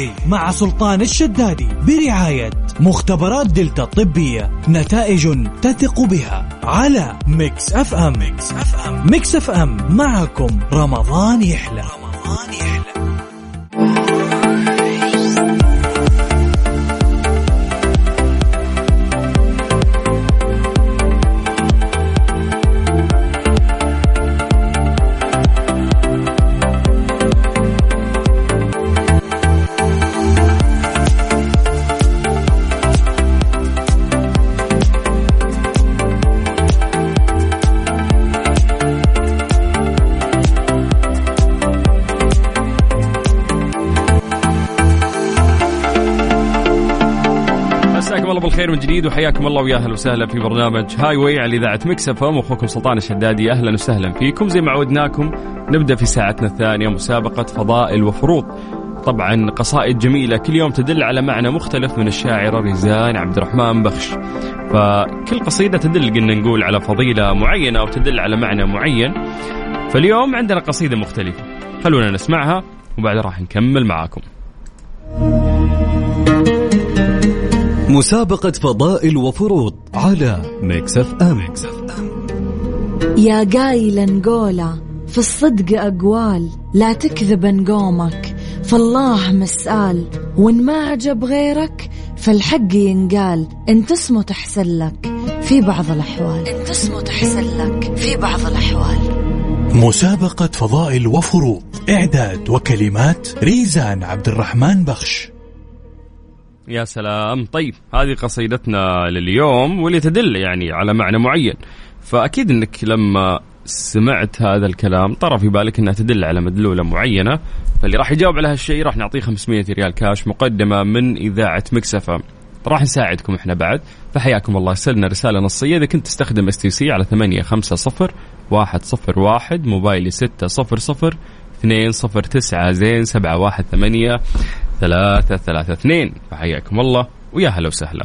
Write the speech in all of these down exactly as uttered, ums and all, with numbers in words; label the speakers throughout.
Speaker 1: واي مع سلطان الشدادي برعاية مختبرات دلتا الطبية، نتائج تثق بها، على ميكس اف ام. ميكس اف ام, ميكس أف أم معكم رمضان يحلى. رمضان يحلى.
Speaker 2: بالخير من جديد وحياكم الله ويا اهلا وسهلا في برنامج هاي واي على اذاعه ميكس اف ام، واخوكم سلطان الشدادي. اهلا وسهلا فيكم. زي ما عودناكم نبدا في ساعتنا الثانيه مسابقه فضائل وفروض. طبعا قصائد جميله كل يوم تدل على معنى مختلف من الشاعره ريزان عبد الرحمن بخش، فكل قصيده تدل قلنا نقول على فضيله معينه او تدل على معنى معين. فاليوم عندنا قصيده مختلفه، خلونا نسمعها وبعد راح نكمل معاكم.
Speaker 1: مسابقة فضائل وفروض على ميكس اف ام.
Speaker 3: يا قايل نقوله في الصدق أقوال، لا تكذب نقومك فالله مسأل، وإن ما عجب غيرك فالحق ينقال، انت اسمه تحسن لك في بعض الأحوال. انت اسمه تحسن لك في بعض الأحوال.
Speaker 1: مسابقة فضائل وفروض، إعداد وكلمات ريزان عبد الرحمن بخش.
Speaker 2: يا سلام. طيب هذه قصيدتنا لليوم واللي تدل يعني على معنى معين، فأكيد أنك لما سمعت هذا الكلام طرى في بالك أنها تدل على مدلولة معينة، فاللي راح يجاوب على هالشيء راح نعطيه خمسمية ريال كاش مقدمة من إذاعة ميكس اف ام. راح نساعدكم إحنا بعد، فحياكم الله. سلنا رسالة نصية إذا كنت تستخدم اس تي سي على ثمانية خمسة صفر واحد صفر واحد، موبايلي ستة صفر صفر اثنين صفر تسعة زين سبعة واحد ثمانية ثلاثة ثلاثة اثنين. فحياكم الله ويا هلا وسهلا.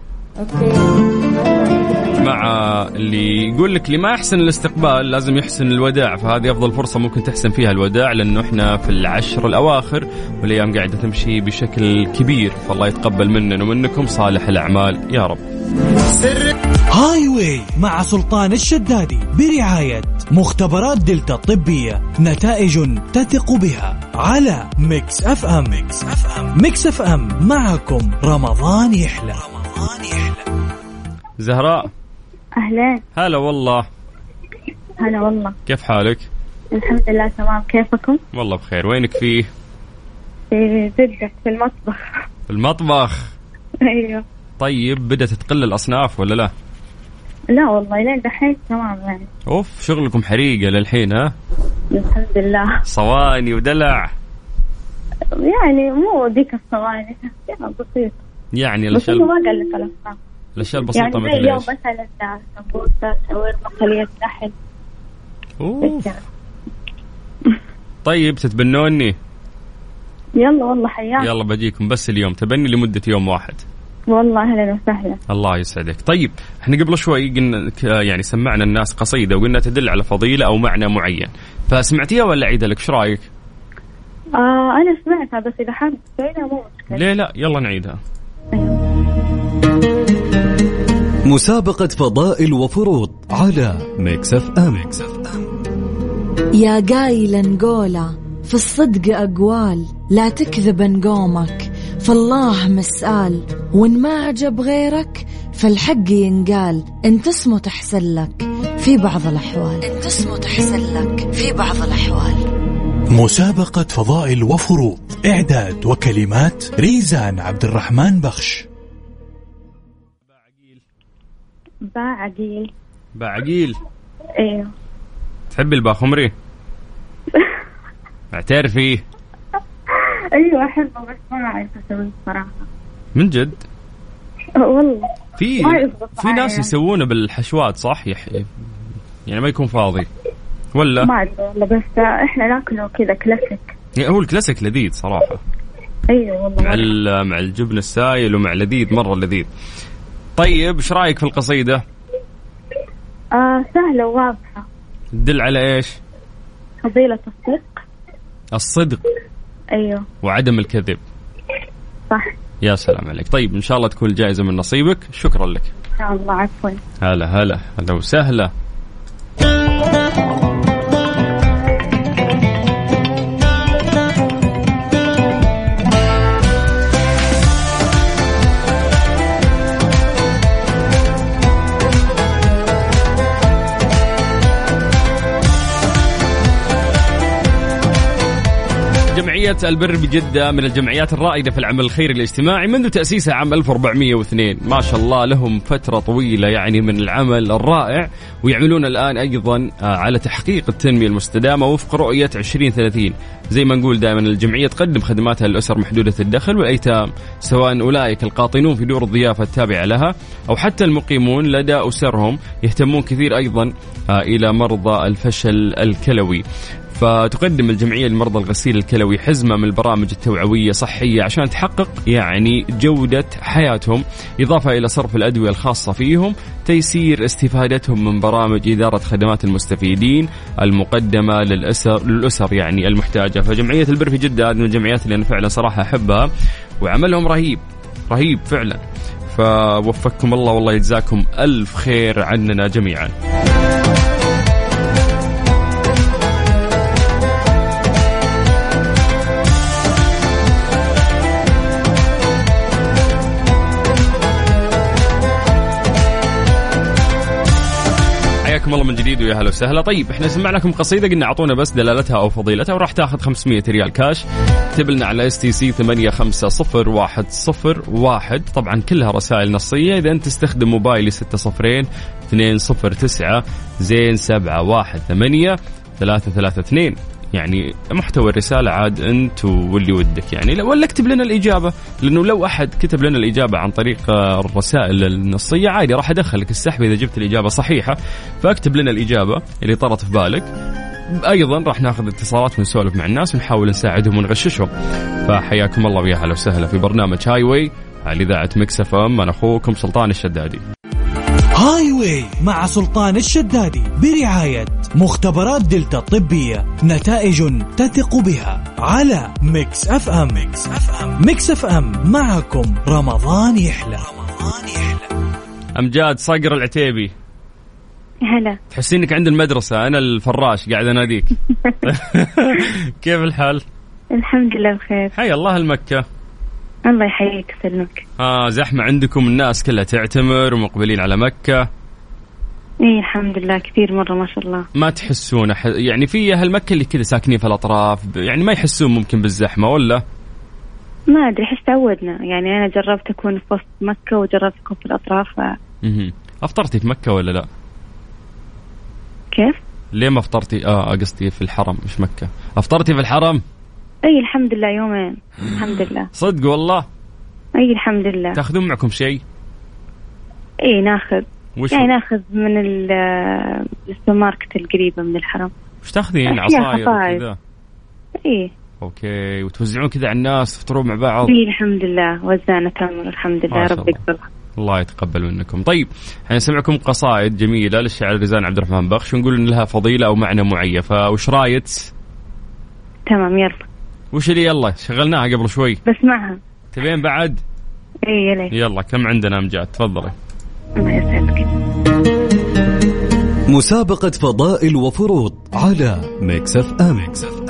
Speaker 2: مع اللي يقول لك اللي ما يحسن الاستقبال لازم يحسن الوداع، فهذه أفضل فرصة ممكن تحسن فيها الوداع، لأنه إحنا في العشر الأواخر والأيام قاعدة تمشي بشكل كبير، فالله يتقبل مننا ومنكم صالح الأعمال يا رب.
Speaker 1: هاي واي مع سلطان الشدادي برعاية مختبرات دلتا الطبية، نتائج تثق بها، على ميكس اف ام. ميكس اف ام, ميكس أف أم معكم رمضان يحلى. رمضان يحلى.
Speaker 2: زهراء
Speaker 4: أهلا.
Speaker 2: هلا والله.
Speaker 4: هلا والله.
Speaker 2: كيف حالك؟
Speaker 4: الحمد لله تمام، كيفكم؟
Speaker 2: والله بخير. وينك فيه؟
Speaker 4: في جدة في المطبخ.
Speaker 2: في المطبخ؟
Speaker 4: أيوه.
Speaker 2: طيب بدأت تقل الأصناف ولا لا؟
Speaker 4: لا والله لين دحين تمام يعني.
Speaker 2: أوف شغلكم حريقة للحين ها؟
Speaker 4: الحمد لله.
Speaker 2: صواني ودلع
Speaker 4: يعني مو ديك الصواني يعني بسيط،
Speaker 2: يعني الأشياء
Speaker 4: بس ما قلت الأصناف،
Speaker 2: الأشياء البسيطة
Speaker 4: يعني
Speaker 2: مثل
Speaker 4: اليوم
Speaker 2: إيش؟
Speaker 4: مثلا سمبوسة شاورما قلية لحم.
Speaker 2: أوف. طيب تتبنوني؟
Speaker 4: يلا والله حياك.
Speaker 2: يلا بجيكم بس اليوم تبني لمدة يوم واحد.
Speaker 4: والله أهلا وسهلا.
Speaker 2: الله يسعدك. طيب احنا قبل شوي قلنا يعني سمعنا الناس قصيدة وقلنا تدل على فضيلة أو معنى معين، فسمعتيها ولا أعيدها لك؟ شو رأيك؟
Speaker 4: آه أنا سمعتها بس إذا حابب تسويها مو مشكلة.
Speaker 2: ليه لا يلا نعيدها.
Speaker 1: مسابقة فضائل وفروض على ميكس اف ام.
Speaker 3: يا قايل نقوله في الصدق أقوال، لا تكذب نقومك فالله مسأل، وإن ما عجب غيرك فالحق ينقال، انت اسمه تحسن لك في بعض الأحوال. انت اسمه تحسن لك في بعض الأحوال.
Speaker 1: مسابقة فضائل وفروض، إعداد وكلمات ريزان عبد الرحمن بخش.
Speaker 4: باعقيل.
Speaker 2: باعقيل.
Speaker 4: ايوه.
Speaker 2: تحبي الباخمري؟ اعترفي.
Speaker 4: ايوه احبه بس ما اعرف اسويه صراحه.
Speaker 2: من جد؟
Speaker 4: والله
Speaker 2: في في ناس يسوونه بالحشوات صح، يحيي يعني ما يكون فاضي ولا
Speaker 4: ما ادري والله، بس احنا ناكله كذا كلاسيك.
Speaker 2: يعني هو الكلاسيك لذيذ صراحه.
Speaker 4: ايوه والله
Speaker 2: مع مع الجبن السايل ومع لذيذ مره لذيذ. طيب ايش رايك في القصيده؟
Speaker 4: آه سهله وواضحه.
Speaker 2: تدل على ايش؟
Speaker 4: فضيله الصدق.
Speaker 2: الصدق.
Speaker 4: ايوه.
Speaker 2: وعدم الكذب.
Speaker 4: صح.
Speaker 2: يا سلام عليك. طيب إن شاء الله تكون الجائزة من نصيبك. شكرا لك.
Speaker 4: إن شاء الله. عفوا.
Speaker 2: هلا هلا هلا وسهلا. جمعية البر بجدة من الجمعيات الرائدة في العمل الخيري الاجتماعي منذ تأسيسها عام ألف وأربعمائة واثنين. ما شاء الله لهم فترة طويلة يعني من العمل الرائع، ويعملون الآن أيضا على تحقيق التنمية المستدامة وفق رؤية عشرين ثلاثين. زي ما نقول دائما الجمعية تقدم خدماتها للأسر محدودة الدخل والأيتام، سواء أولئك القاطنون في دور الضيافة التابعة لها أو حتى المقيمون لدى أسرهم. يهتمون كثير أيضا إلى مرضى الفشل الكلوي. فتقدم الجمعية لمرضى الغسيل الكلوي حزمة من البرامج التوعوية صحية عشان تحقق يعني جودة حياتهم، إضافة إلى صرف الأدوية الخاصة فيهم، تيسير استفادتهم من برامج إدارة خدمات المستفيدين المقدمة للأسر للأسر يعني المحتاجة. فجمعية البر في جدة من الجمعيات اللي أنا فعلا صراحة أحبها، وعملهم رهيب رهيب فعلا. فوفقكم الله والله يجزاكم ألف خير عننا جميعا. حياكم الله من جديد ويا هلا وسهلا. طيب احنا سمعنا لكم قصيدة قلنا اعطونا بس دلالتها او فضيلتها وراح تاخذ خمسمية ريال كاش. اكتب لنا على اس تي سي ثمانية خمسة صفر واحد صفر واحد. طبعا كلها رسائل نصية. اذا انت تستخدم موبايلي ستة صفرين اثنين صفر تسعة زين سبعة واحد ثمانية ثلاثة ثلاثة اثنين. يعني محتوى الرسالة عاد أنت واللي ودك يعني، ولا اكتب لنا الإجابة، لأنه لو أحد كتب لنا الإجابة عن طريق الرسائل النصية عادي راح أدخلك السحب إذا جبت الإجابة صحيحة. فاكتب لنا الإجابة اللي طرت في بالك. أيضا راح ناخذ اتصالات ونسولف مع الناس ونحاول نساعدهم ونغششهم. فحياكم الله ويا هلا وسهلا في برنامج هاي واي على إذاعة ميكس اف ام. أنا أخوكم سلطان الشدادي.
Speaker 1: هاي واي مع سلطان الشدادي برعاية مختبرات دلتا الطبية، نتائج تثق بها على ميكس اف ام. ميكس اف ام, ميكس أف أم معكم رمضان يحلى. رمضان يحلى.
Speaker 2: أمجاد صقر العتيبي.
Speaker 4: هلا.
Speaker 2: تحسين انك عند المدرسة، أنا الفراش قاعد أناديك. كيف الحال؟
Speaker 4: الحمد لله بخير.
Speaker 2: حي الله المكة.
Speaker 4: الله يحييك ويسلمك.
Speaker 2: آه زحمة عندكم، الناس كلها تعتمر ومقبلين على مكة.
Speaker 4: ايه الحمد لله كثير مرة ما شاء الله.
Speaker 2: ما تحسون ح... يعني في أهل مكة اللي كذا ساكنين في الأطراف يعني ما يحسون ممكن بالزحمة ولا؟
Speaker 4: ما أدري، حس تعودنا يعني. أنا جربت أكون في وسط مكة وجربت أكون في الأطراف. ف...
Speaker 2: اها. أفطرتي في مكة ولا لا؟
Speaker 4: كيف؟
Speaker 2: ليه ما أفطرتي؟ آه قصدي في الحرم مش مكة. أفطرتي في الحرم؟
Speaker 4: أي الحمد لله يومين. الحمد لله.
Speaker 2: صدق والله؟
Speaker 4: أي الحمد لله.
Speaker 2: تأخذون معكم شيء؟
Speaker 4: أي ناخذ.
Speaker 2: وش
Speaker 4: يعني ناخذ من السوبر ماركت القريبة من الحرم.
Speaker 2: وش تاخذين؟ عصاير وكذا؟
Speaker 4: إيه.
Speaker 2: أوكي. وتوزعون كذا على الناس تفطرون مع بعض؟
Speaker 4: إيه الحمد لله وزعنا تمر الحمد لله. ربي يقبلها.
Speaker 2: الله يتقبل منكم. طيب حنسمعكم قصائد جميلة للشاعر رزان عبد الرحمن بخش ونقول إن لها فضيلة أو معنى معين، فوش رايت؟
Speaker 4: تمام يلا.
Speaker 2: وش اللي يلا شغلناها قبل شوي
Speaker 4: بسمعها.
Speaker 2: تبين بعد؟
Speaker 4: إيه يلا.
Speaker 2: يلا كم عندنا أمجاد؟ تفضلي.
Speaker 4: الله يسعدك.
Speaker 1: مسابقة فضائل وفروض على ميكس اف ام.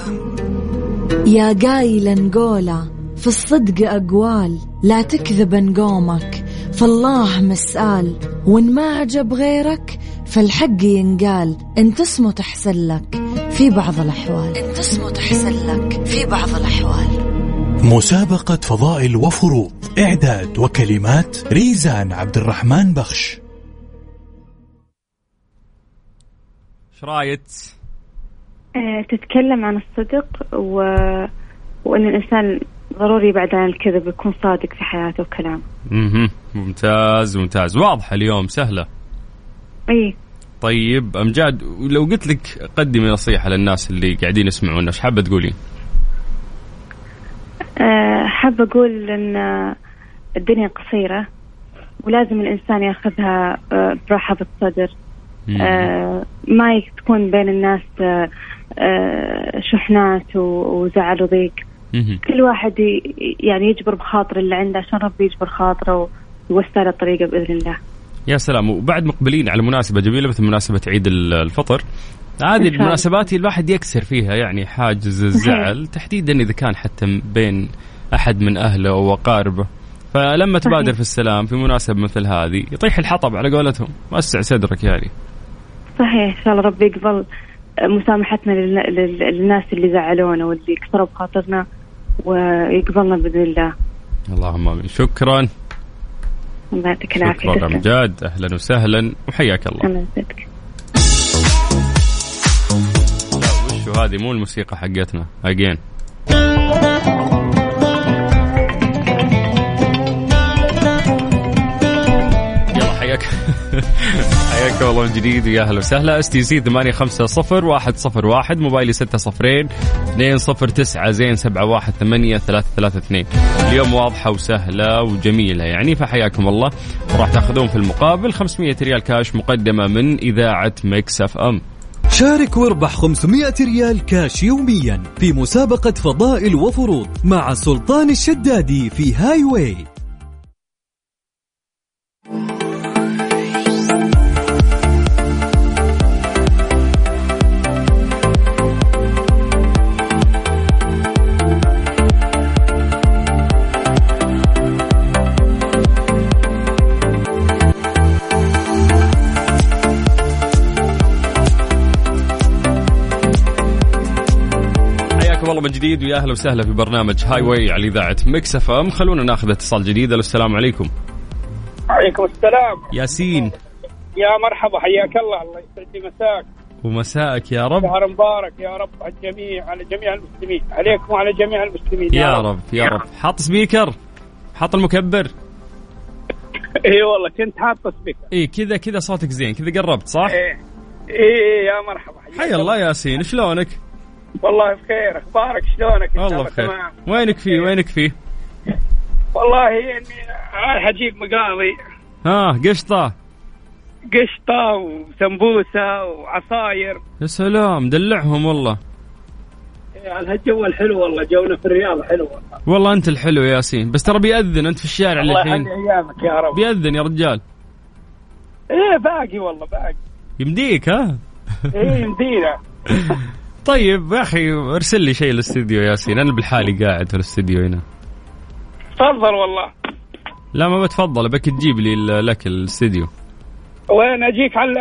Speaker 3: يا قايلا نقوله في الصدق أقوال، لا تكذب نقومك فالله مسآل، وإن ما عجب غيرك فالحق ينقال، انت اسمه تحسن لك في بعض الأحوال. انت اسمه تحسن لك في بعض الأحوال.
Speaker 1: مسابقة فضائل وفروض، إعداد وكلمات ريزان عبد الرحمن بخش.
Speaker 2: شرايت؟
Speaker 4: أه تتكلم عن الصدق و... وأن الإنسان ضروري بعد عن الكذب يكون صادق في حياته وكلامه.
Speaker 2: اها ممتاز ممتاز، واضحة اليوم سهلة.
Speaker 4: اي
Speaker 2: طيب أمجاد لو قلت لك قدمي نصيحة للناس اللي قاعدين يسمعونا ايش حابة تقولين؟
Speaker 4: أه حابة أقول أن الدنيا قصيرة ولازم الإنسان ياخذها براحة بالصدر. أه ما تكون بين الناس أه شحنات وزعل وضيق، كل واحد يعني يجبر بخاطر اللي عنده عشان ربي يجبر خاطره ويوسع له الطريقة بإذن الله.
Speaker 2: يا سلام. وبعد مقبلين على مناسبة جميلة مثل مناسبة عيد الفطر، هذه المناسبات الواحد يكسر فيها يعني حاجز الزعل تحديدا إذا كان حتى بين أحد من أهله وأقاربه، فلما تبادر في السلام في مناسبة مثل هذه يطيح الحطب على قولتهم، وسع صدرك يعني.
Speaker 4: صحيح، إن شاء الله ربي يقبل مسامحتنا للناس اللي زعلونا واللي كسروا بخاطرنا ويقبلنا بإذن الله.
Speaker 2: اللهم آمين. شكرا.
Speaker 4: الله يعطيك العافية.
Speaker 2: شكرا أمجاد، أهلا وسهلا وحياك الله.
Speaker 4: الله يسعدك.
Speaker 2: وشو هذه مو الموسيقى حقتنا أجين. يلا حياك حياك والله من جديد ويا أهلا وسهلا. اس تي سي ثمانية خمسة صفر واحد صفر واحد، موبايلي ستة صفرين اثنين صفر تسعة زين سبعة واحد ثمانية ثلاثة ثلاثة اثنين. اليوم واضحة وسهلة وجميلة يعني، فحياكم الله. وراح تأخذون في المقابل خمسمية ريال كاش مقدمة من إذاعة ميكس اف ام.
Speaker 1: شارك واربح خمسمية ريال كاش يوميا في مسابقة فضائل وفروض مع سلطان الشدادي في هاي واي.
Speaker 2: والله من جديد ويا أهلا وسهلا في برنامج هاي واي على إذاعة ميكس اف ام. خلونا ناخذ اتصال جديد. السلام عليكم.
Speaker 5: عليكم السلام.
Speaker 2: ياسين.
Speaker 5: يا مرحبا، حياك الله. الله يسعد مساك
Speaker 2: ومساءك يا رب.
Speaker 5: شهر مبارك يا رب على الجميع، على جميع المسلمين، عليكم وعلى جميع المسلمين
Speaker 2: يا, يا رب. رب يا رب. حاط سبيكر، حاط المكبر.
Speaker 5: اي والله كنت حاط سبيكر.
Speaker 2: اي كذا كذا صوتك زين كذا، قربت صح؟
Speaker 5: اي اي يا مرحبا.
Speaker 2: حي الله ياسين، شلونك؟
Speaker 5: والله بخير، اخبارك شلونك؟
Speaker 2: والله بخير. وينك فيه وينك فيه؟
Speaker 5: والله اني رايح اجيب مقاضي.
Speaker 2: ها قشطه
Speaker 5: قشطه وسمبوسه وعصاير.
Speaker 2: يا سلام دلعهم والله.
Speaker 5: على هالجو الحلو والله، جونا في الرياض حلو والله.
Speaker 2: والله انت الحلو يا ياسين، بس ترى بيأذن انت في الشارع الحين.
Speaker 5: الله يحيي ايامك يا رب.
Speaker 2: بيأذن يا رجال.
Speaker 5: ايه باقي والله باقي.
Speaker 2: يمديك ها؟
Speaker 5: ايه يمدينا.
Speaker 2: طيب يا أخي ارسل لي شيء للاستديو ياسين، أنا بالحالي قاعد في الاستديو هنا.
Speaker 5: تفضل والله.
Speaker 2: لا ما بتفضل، بك تجيب لي لك الاستديو.
Speaker 5: وين أجيك على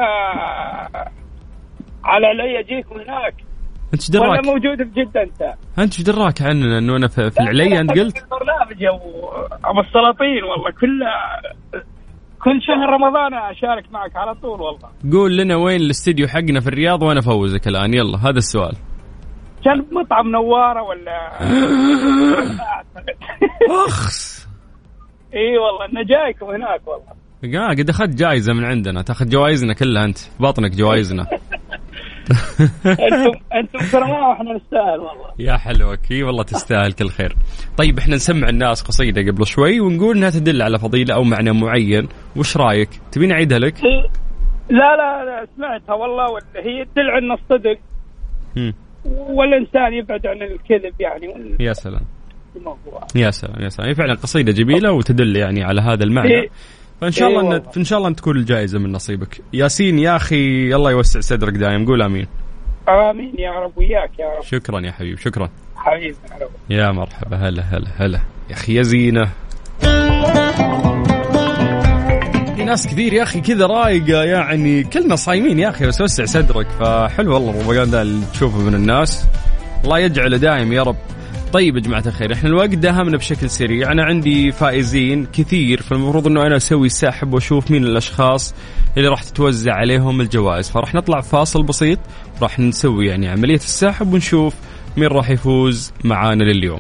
Speaker 5: على علي أجيك من هناك.
Speaker 2: أنت دراك
Speaker 5: ولا موجود في جدة أنت؟
Speaker 2: أنت شو دراك عننا إنه أنا في, في العلي؟ أنت قلت
Speaker 5: برنامج أبو السلاطين والله كل كل شهر رمضان أشارك معك على طول والله.
Speaker 2: قول لنا وين الاستديو حقنا في الرياض وأنا أفوزك الآن. يلا هذا السؤال.
Speaker 5: كان مطعم نوارة ولا
Speaker 2: أخس.
Speaker 5: إيه والله إنه جايكم هناك والله.
Speaker 2: قا قد أخذت جائزة من عندنا، تأخذ جوائزنا كلها أنت، باطنك جوائزنا.
Speaker 5: أنتم أنتم كرماء وإحنا نستاهل والله.
Speaker 2: يا حلوك. إيه والله تستاهل كل خير. طيب إحنا نسمع الناس قصيدة قبل شوي ونقول إنها تدل على فضيلة أو معنى معين، وش رأيك؟ تبين أعيدها لك؟
Speaker 5: لا لا لا سمعتها والله، ولا هي تدل عن الصدق. هم. والإنسان يبعد عن الكذب يعني.
Speaker 2: يا سلام. يا سلام يا سلام. هي فعلا قصيدة جميلة وتدل يعني على هذا المعنى. إيه. فإن شاء الله إيه إن شاء الله أن تكون الجائزة من نصيبك. ياسين يا أخي الله يوسع صدرك دائم، قول آمين.
Speaker 5: آمين يا رب وياك يا رب.
Speaker 2: شكرا يا حبيب، شكرا
Speaker 5: حبيبي.
Speaker 2: يا مرحبا. هلا هلا هلا يا أخي يا زينة. في ناس كثير يا أخي كذا رايقة يعني، كلنا صايمين يا أخي، بس وسع صدرك. فحلو والله الروقان اللي تشوفه من الناس، الله يجعله دائم يا رب. طيب يا جماعة الخير، احنا الوقت داهمنا بشكل سريع. أنا عندي فائزين كثير، فالمفروض أنه أنا أسوي سحب وأشوف مين الأشخاص اللي راح تتوزع عليهم الجوائز. فرح نطلع فاصل بسيط، راح نسوي يعني عملية السحب ونشوف مين راح يفوز معانا لليوم.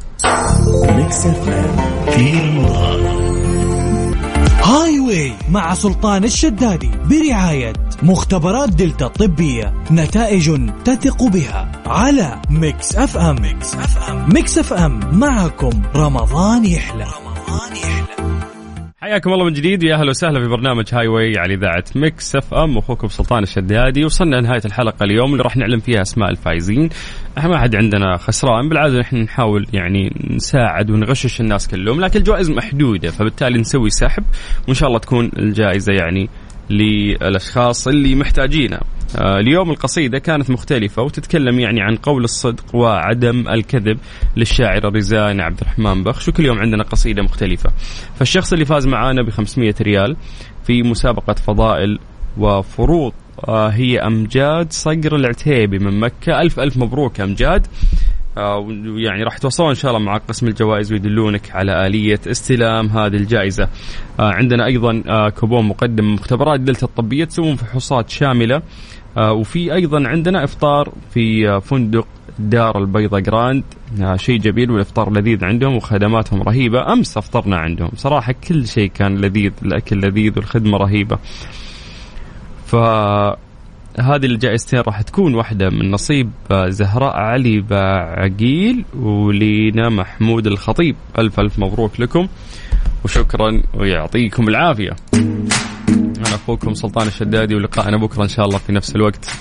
Speaker 1: هاي واي مع سلطان الشدادي برعاية مختبرات دلتا الطبية، نتائج تثق بها على ميكس اف ام. ميكس اف ام, ميكس أف أم معكم رمضان يحلى. رمضان يحلى.
Speaker 2: حياكم الله من جديد، يا أهلا وسهلا في برنامج هاي واي على إذاعة ميكس اف ام، أخوكم سلطان الشدادي. وصلنا لنهاية الحلقة اليوم اللي راح نعلم فيها أسماء الفائزين. ما حد عندنا خسران، بالعادة نحن نحاول يعني نساعد ونغشش الناس كلهم، لكن الجوائز محدودة، فبالتالي نسوي سحب وإن شاء الله تكون الجائزة يعني للأشخاص اللي محتاجينها. آه اليوم القصيدة كانت مختلفة وتتكلم يعني عن قول الصدق وعدم الكذب للشاعرة رزان عبد الرحمن بخش، وكل يوم عندنا قصيدة مختلفة. فالشخص اللي فاز معانا بخمسمية ريال في مسابقة فضائل وفروض آه هي أمجاد صقر العتيبي من مكة. ألف ألف مبروك أمجاد. آه يعني راح توصلون إن شاء الله مع قسم الجوائز ويدلونك على آلية استلام هذه الجائزة. آه عندنا أيضا آه كوبون مقدم مختبرات دلتا الطبية، تسوون فحوصات شاملة. آه وفي أيضا عندنا إفطار في آه فندق دار البيضة جراند، آه شيء جميل، والإفطار لذيذ عندهم وخدماتهم رهيبة. أمس أفطرنا عندهم صراحة، كل شيء كان لذيذ، الأكل لذيذ والخدمة رهيبة. ف هذه الجائزتين راح تكون واحدة من نصيب زهراء علي باعقيل ولينا محمود الخطيب. ألف ألف مبروك لكم وشكرا ويعطيكم العافية. أنا أخوكم سلطان الشدادي، ولقاءنا بكرة إن شاء الله في نفس الوقت.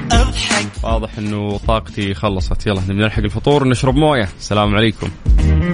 Speaker 2: واضح أنه طاقتي خلصت، يلا نلحق الفطور ونشرب موية. السلام عليكم.